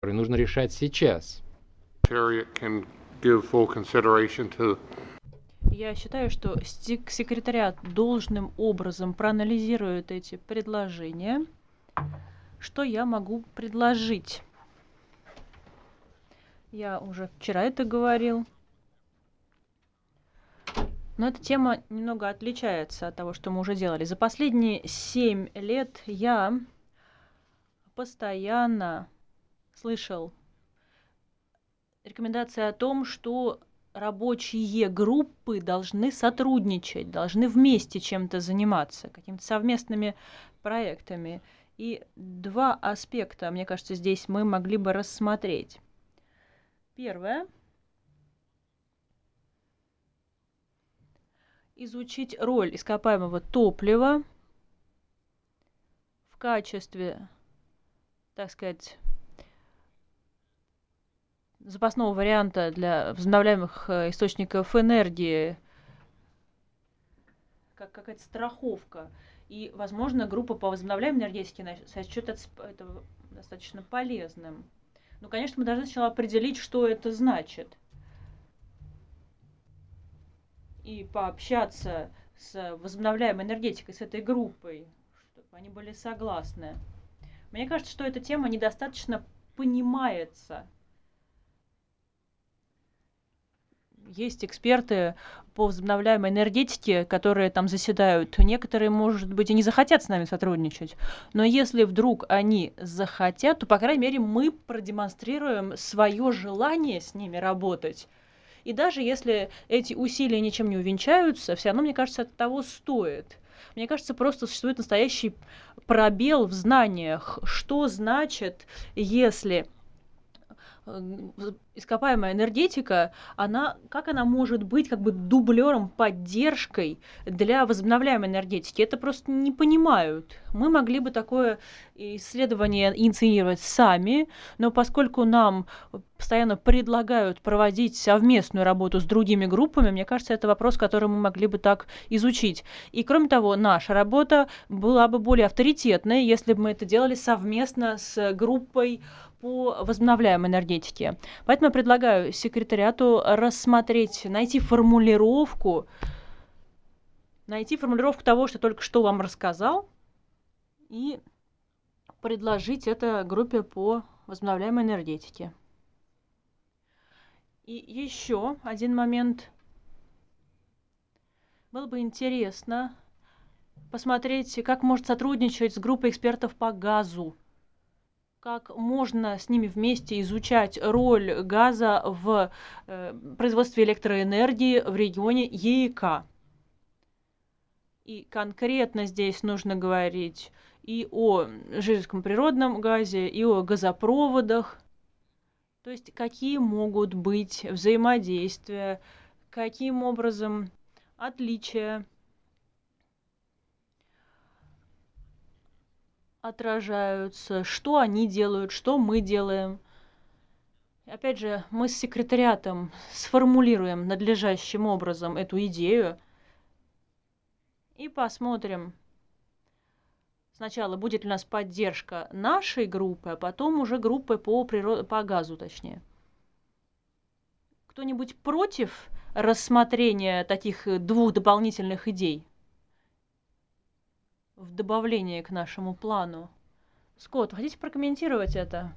которые нужно решать сейчас. Can give full consideration to. Я считаю, что секретариат должным образом проанализирует эти предложения. Что я могу предложить? Я уже вчера это говорил. Но эта тема немного отличается от того, что мы уже делали. За последние 7 лет я постоянно слышал рекомендации о том, что рабочие группы должны сотрудничать, должны вместе чем-то заниматься, какими-то совместными проектами. И два аспекта, мне кажется, здесь мы могли бы рассмотреть. Первое. Изучить роль ископаемого топлива в качестве, так сказать, запасного варианта для возобновляемых источников энергии, как какая-то страховка. И, возможно, группа по возобновляемой энергетике сочтет это достаточно полезным. Но, конечно, мы должны сначала определить, что это значит. И пообщаться с возобновляемой энергетикой, с этой группой, чтобы они были согласны. Мне кажется, что эта тема недостаточно понимается. Есть эксперты по возобновляемой энергетике, которые там заседают. Некоторые, может быть, и не захотят с нами сотрудничать. Но если вдруг они захотят, то, по крайней мере, мы продемонстрируем свое желание с ними работать. И даже если эти усилия ничем не увенчаются, все равно, мне кажется, это того стоит. Мне кажется, просто существует настоящий пробел в знаниях, что значит, если ископаемая энергетика, как она может быть как бы дублером, поддержкой для возобновляемой энергетики? Это просто не понимают. Мы могли бы такое исследование инициировать сами, но поскольку нам постоянно предлагают проводить совместную работу с другими группами, мне кажется, это вопрос, который мы могли бы так изучить. И кроме того, наша работа была бы более авторитетной, если бы мы это делали совместно с группой по возобновляемой энергетике. Поэтому я предлагаю секретариату рассмотреть, найти формулировку того, что только что вам рассказал, и предложить это группе по возобновляемой энергетике. И еще один момент. Было бы интересно посмотреть, как может сотрудничать с группой экспертов по газу. Как можно с ними вместе изучать роль газа в производстве электроэнергии в регионе ЕИК. И конкретно здесь нужно говорить и о жидком природном газе, и о газопроводах. То есть какие могут быть взаимодействия, каким образом отличия отражаются, что они делают, что мы делаем. Опять же, мы с секретариатом сформулируем надлежащим образом эту идею и посмотрим сначала, будет ли у нас поддержка нашей группы, а потом уже группы по газу, точнее. Кто-нибудь против рассмотрения таких двух дополнительных идей в добавление к нашему плану? Скотт, хотите прокомментировать это?